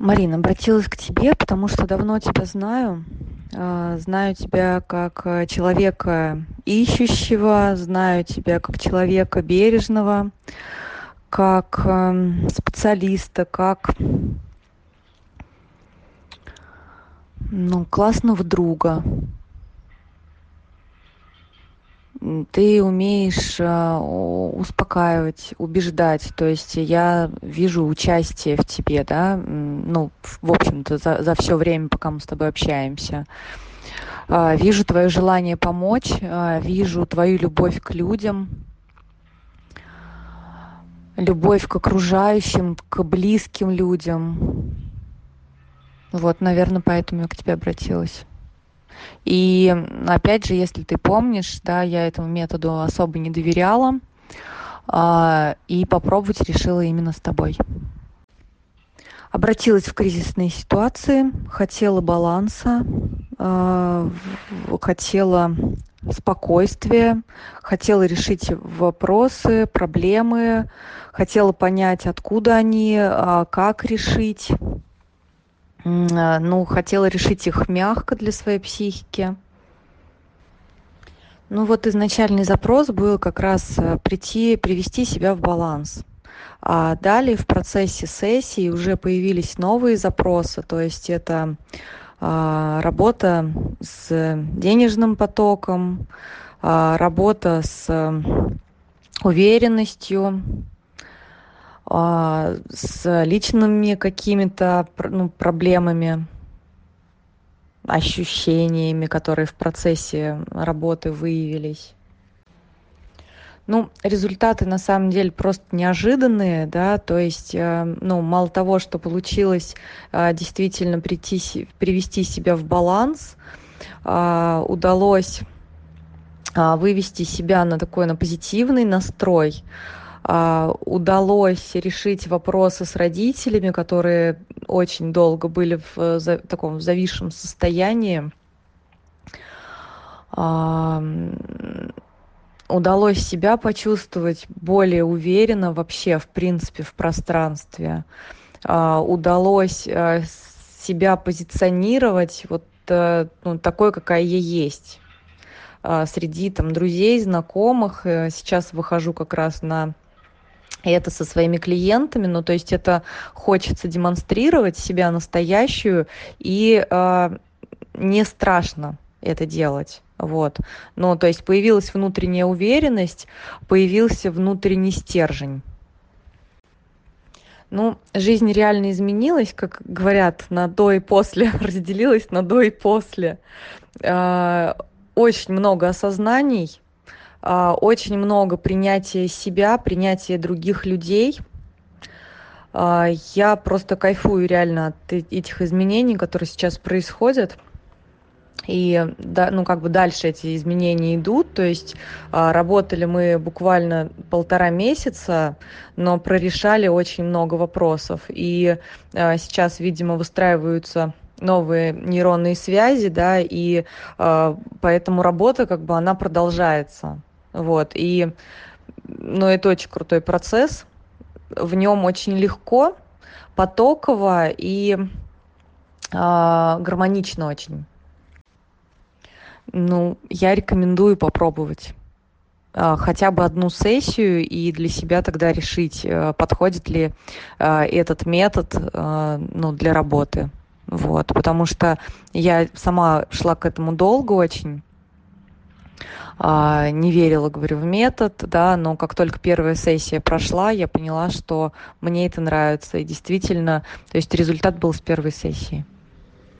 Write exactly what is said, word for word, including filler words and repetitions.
Марина, обратилась к тебе, потому что давно тебя знаю. А, Знаю тебя как э, человека ищущего, знаю тебя как человека бережного, как эм, специалиста, как ну, классного друга. М, Ты умеешь а, у- успокаивать, убеждать. То есть я вижу участие в тебе, да, м, ну, в в общем-то, за, за все время, пока мы с тобой общаемся. А, Вижу твое желание помочь, а, вижу твою любовь к людям, любовь к окружающим, к близким людям. Вот, наверное, поэтому я к тебе обратилась. И м, опять же, если ты помнишь, да, я этому методу особо не доверяла, а, и попробовать решила именно с тобой. Обратилась в кризисные ситуации, хотела баланса, а, в- хотела спокойствия, хотела решить вопросы, проблемы, хотела понять, откуда они, а, как решить. М, а, Ну, хотела решить их мягко для своей психики. Ну вот изначальный запрос был как раз э, прийти, привести себя в баланс. А далее в процессе сессии уже появились новые запросы, то есть это а, работа с денежным потоком, а, работа с уверенностью, а, с личными какими-то пр- ну, проблемами, ощущениями, которые в процессе работы выявились. Ну, результаты на самом деле просто неожиданные, да, то есть, э, ну, мало того, что получилось э, действительно прийти, се- привести себя в баланс, а, удалось а, вывести себя на такой, на позитивный настрой, а, удалось решить вопросы с родителями, которые очень долго были в э, за- таком зависшем состоянии. А, м, Удалось себя почувствовать более уверенно вообще, в принципе, в пространстве. А, удалось э, себя позиционировать вот э, ну, такой, какая я есть. А, среди там друзей, знакомых. Э, Сейчас выхожу как раз на это со своими клиентами. Ну, то есть это хочется демонстрировать себя настоящую, и а, не страшно это делать. Вот. Ну, то есть появилась внутренняя уверенность, появился внутренний стержень. Ну, жизнь реально изменилась, как говорят, на до и после, разделилась на до и после. А, Очень много осознаний, а, очень много принятия себя, принятия других людей. А, Я просто кайфую реально от э- этих изменений, которые сейчас происходят. И да, ну, как бы дальше эти изменения идут. То есть а, работали мы буквально полтора месяца, но прорешали очень много вопросов. И а, сейчас, видимо, выстраиваются новые нейронные связи, да, и а, поэтому работа, как бы, она продолжается. Вот. И, ну, это очень крутой процесс. В нем очень легко, потоково и а, гармонично очень. Ну, я рекомендую попробовать а, хотя бы одну сессию и для себя тогда решить, э, подходит ли а, этот метод, а, ну, для работы. Вот, потому что я сама шла к этому долго очень, а, не верила, говорю, в метод, да, но как только первая сессия прошла, я поняла, что мне это нравится, и действительно, то есть результат был с первой сессии.